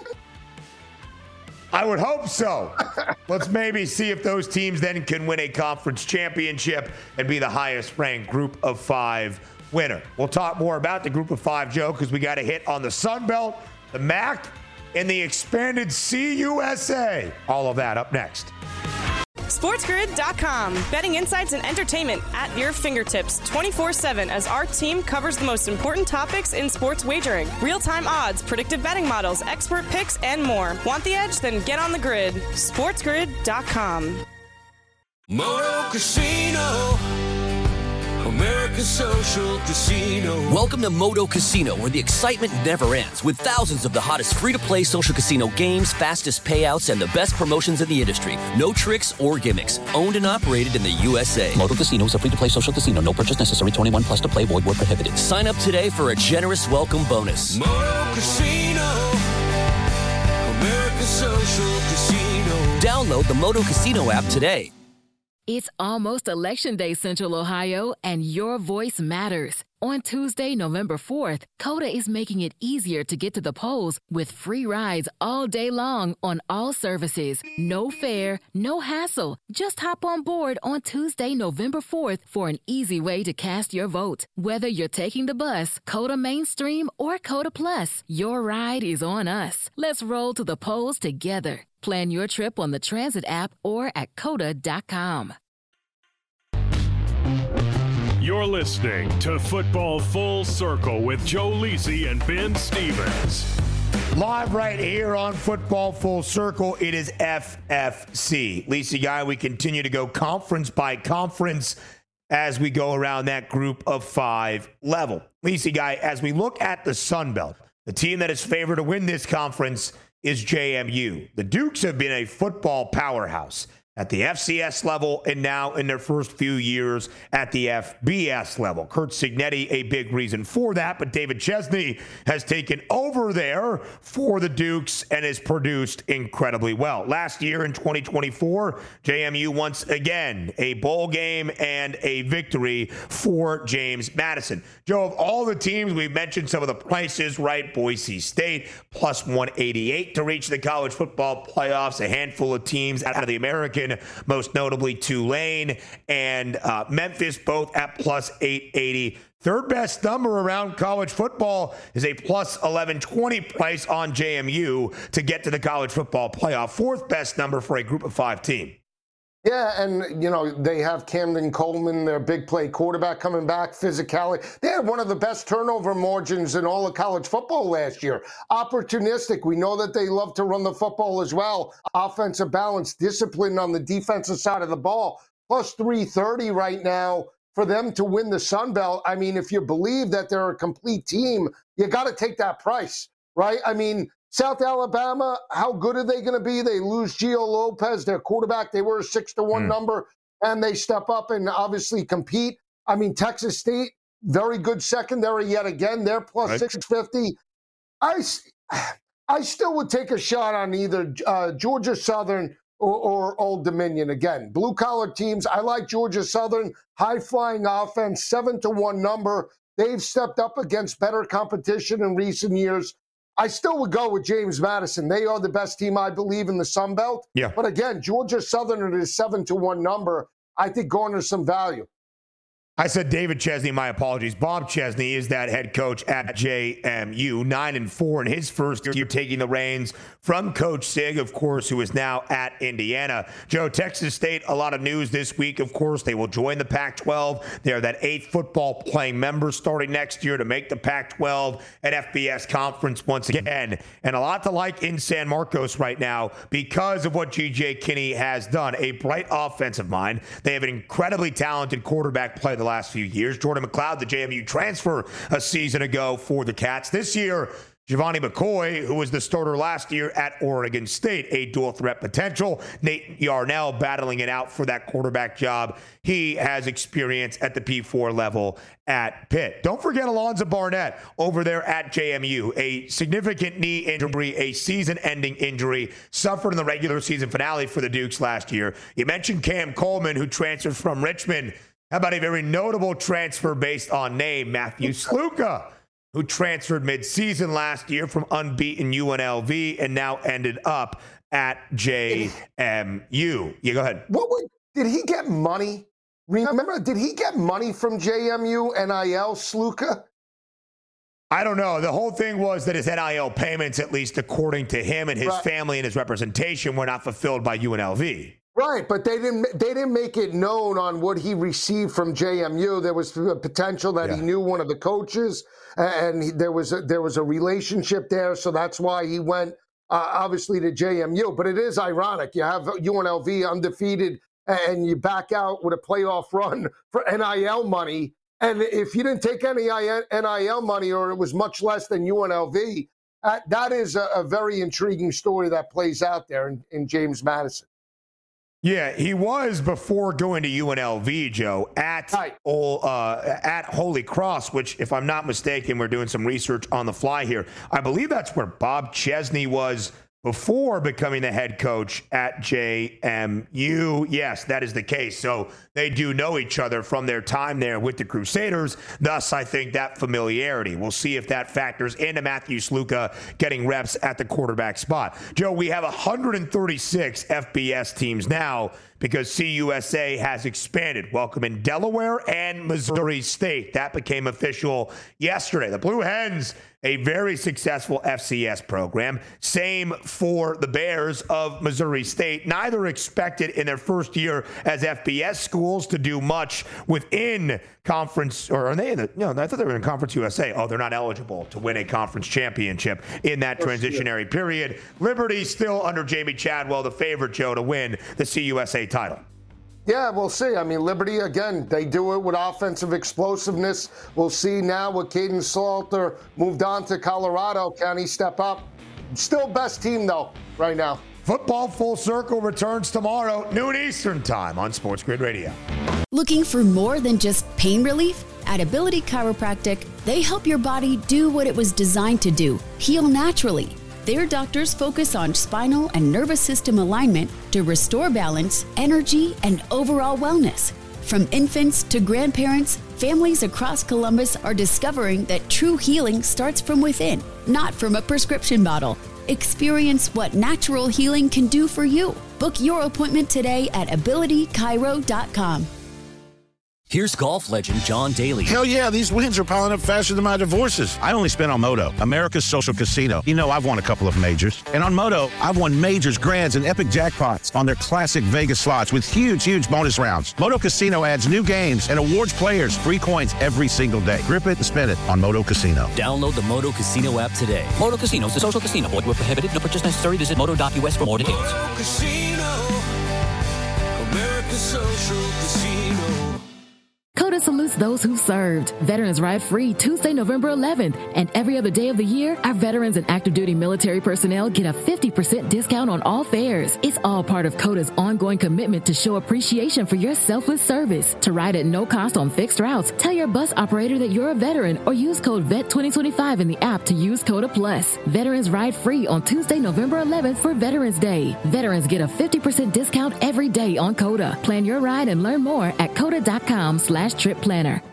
I would hope so. Let's maybe see if those teams then can win a conference championship and be the highest ranked group of five winner. We'll talk more about the group of five, Joe, because we got a hit on the Sun Belt, the M A C, and the expanded C U S A. All of that up next. SportsGrid dot com. Betting insights and entertainment at your fingertips twenty-four seven as our team covers the most important topics in sports wagering. Real-time odds, predictive betting models, expert picks, and more. Want the edge? Then get on the grid. SportsGrid dot com. Moto Casino, America's Social Casino. Welcome to Moto Casino, where the excitement never ends, with thousands of the hottest free-to-play social casino games, fastest payouts, and the best promotions in the industry. No tricks or gimmicks. Owned and operated in the U S A. Moto Casino is a free-to-play social casino. No purchase necessary. twenty-one plus to play. Void where prohibited. Sign up today for a generous welcome bonus. Moto Casino, America's Social Casino. Download the Moto Casino app today. It's almost Election Day, Central Ohio, and your voice matters. On Tuesday, November fourth, Coda is making it easier to get to the polls with free rides all day long on all services. No fare, no hassle. Just hop on board on Tuesday, November fourth for an easy way to cast your vote. Whether you're taking the bus, Coda Mainstream, or Coda Plus, your ride is on us. Let's roll to the polls together. Plan your trip on the Transit app or at coda dot com. You're listening to Football Full Circle with Joe Lisi and Ben Stevens. Live right here on Football Full Circle, it is F F C. Lisi Guy, we continue to go conference by conference as we go around that group of five level. Lisi Guy, as we look at the Sun Belt, the team that is favored to win this conference is J M U. The Dukes have been a football powerhouse at the F C S level and now in their first few years at the F B S level. Curt Cignetti, a big reason for that, but David Chesney has taken over there for the Dukes and has produced incredibly well. Last year in twenty twenty-four, J M U once again a bowl game and a victory for James Madison. Joe, of all the teams, we've mentioned some of the prices, right? Boise State plus one eighty-eight to reach the college football playoffs, a handful of teams out of the American, most notably Tulane and uh, Memphis, both at plus eight eighty. Third best number around college football is a plus eleven twenty price on J M U to get to the college football playoff. Fourth best number for a group of five team. Yeah, and, you know, they have Camden Coleman, their big play quarterback, coming back, physicality. They had one of the best turnover margins in all of college football last year. Opportunistic. We know that they love to run the football as well. Offensive balance, discipline on the defensive side of the ball. Plus three thirty right now for them to win the Sun Belt. I mean, if you believe that they're a complete team, you got to take that price, right? I mean, South Alabama, how good are they going to be? They lose Gio Lopez, their quarterback. They were a six to one mm. number, and they step up and obviously compete. I mean, Texas State, very good secondary yet again. They're plus right. six fifty. I, I still would take a shot on either uh, Georgia Southern or, or Old Dominion. Again, blue-collar teams. I like Georgia Southern, high-flying offense, seven to one number. They've stepped up against better competition in recent years. I still would go with James Madison. They are the best team, I believe, in the Sun Belt. Yeah. But again, Georgia Southern at a seven to one number, I think garners some value. I said David Chesney, my apologies. Bob Chesney is that head coach at J M U, nine and four in his first year, taking the reins from Coach Sig, of course, who is now at Indiana. Joe, Texas State, a lot of news this week, of course. They will join the Pac twelve. They're that eighth football playing member starting next year to make the Pac twelve and F B S conference once again. And a lot to like in San Marcos right now because of what G J Kinney has done. A bright offensive mind. They have an incredibly talented quarterback play the last few years. Jordan McLeod, the J M U transfer a season ago for the Cats. This year, Giovanni McCoy, who was the starter last year at Oregon State, a dual threat potential. Nate Yarnell battling it out for that quarterback job. He has experience at the P four level at Pitt. Don't forget Alonzo Barnett over there at J M U. A significant knee injury, a season-ending injury, suffered in the regular season finale for the Dukes last year. You mentioned Cam Coleman, who transfers from Richmond. How about a very notable transfer based on name, Matthew Sluka, who transferred midseason last year from unbeaten U N L V and now ended up at J M U. Yeah, go ahead. What would, did he get money Remember, did he get money from J M U, N I L, Sluka? I don't know. The whole thing was that his N I L payments, at least according to him and his right. family and his representation, were not fulfilled by U N L V. Right, but they didn't they didn't make it known on what he received from J M U. There was a potential that yeah. he knew one of the coaches, and he, there was a, there was a relationship there, so that's why he went uh, obviously to J M U. But it is ironic. You have U N L V undefeated, and you back out with a playoff run for N I L money. And if you didn't take any N I L money, or it was much less than U N L V, uh, that is a, a very intriguing story that plays out there in, in James Madison. Yeah, he was, before going to U N L V, Joe, at right. Old, uh, at Holy Cross, which, if I'm not mistaken, we're doing some research on the fly here. I believe that's where Bob Chesney was before becoming the head coach at J M U. Yes, that is the case. So they do know each other from their time there with the Crusaders. Thus, I think that familiarity. We'll see if that factors into Matthew Sluka getting reps at the quarterback spot. Joe, we have one hundred thirty-six F B S teams now because C U S A has expanded, welcoming Delaware and Missouri State. That became official yesterday. The Blue Hens, a very successful F C S program. Same for the Bears of Missouri State. Neither expected in their first year as F B S schools to do much within conference, or are they in the, no, I thought they were in Conference U S A. Oh, they're not eligible to win a conference championship in that transitionary period. Liberty still under Jamie Chadwell, the favorite, Joe, to win the C U S A title. Yeah, we'll see. I mean, Liberty, again, they do it with offensive explosiveness. We'll see now with Caden Salter moved on to Colorado. Can he step up? Still best team, though, right now. Football Full Circle returns tomorrow, noon Eastern time on Sports Grid Radio. Looking for more than just pain relief? At Ability Chiropractic, they help your body do what it was designed to do, heal naturally. Their doctors focus on spinal and nervous system alignment to restore balance, energy, and overall wellness. From infants to grandparents, families across Columbus are discovering that true healing starts from within, not from a prescription bottle. Experience what natural healing can do for you. Book your appointment today at ability chiro dot com. Here's golf legend John Daly. Hell yeah, these wins are piling up faster than my divorces. I only spent on Moto, America's social casino. You know, I've won a couple of majors. And on Moto, I've won majors, grands, and epic jackpots on their classic Vegas slots with huge, huge bonus rounds. Moto Casino adds new games and awards players free coins every single day. Grip it and spin it on Moto Casino. Download the Moto Casino app today. Moto Casino is a social casino. Void where prohibited. No purchase necessary. Visit moto dot U S for more details. Moto Casino, America's social casino. COTA salutes those who served. Veterans Ride Free Tuesday, November eleventh. And every other day of the year, our veterans and active duty military personnel get a fifty percent discount on all fares. It's all part of COTA's ongoing commitment to show appreciation for your selfless service. To ride at no cost on fixed routes, tell your bus operator that you're a veteran or use code V E T twenty twenty-five in the app to use COTA Plus. Veterans Ride Free on Tuesday, November eleventh for Veterans Day. Veterans get a fifty percent discount every day on COTA. Plan your ride and learn more at COTA dot com slash trip planner.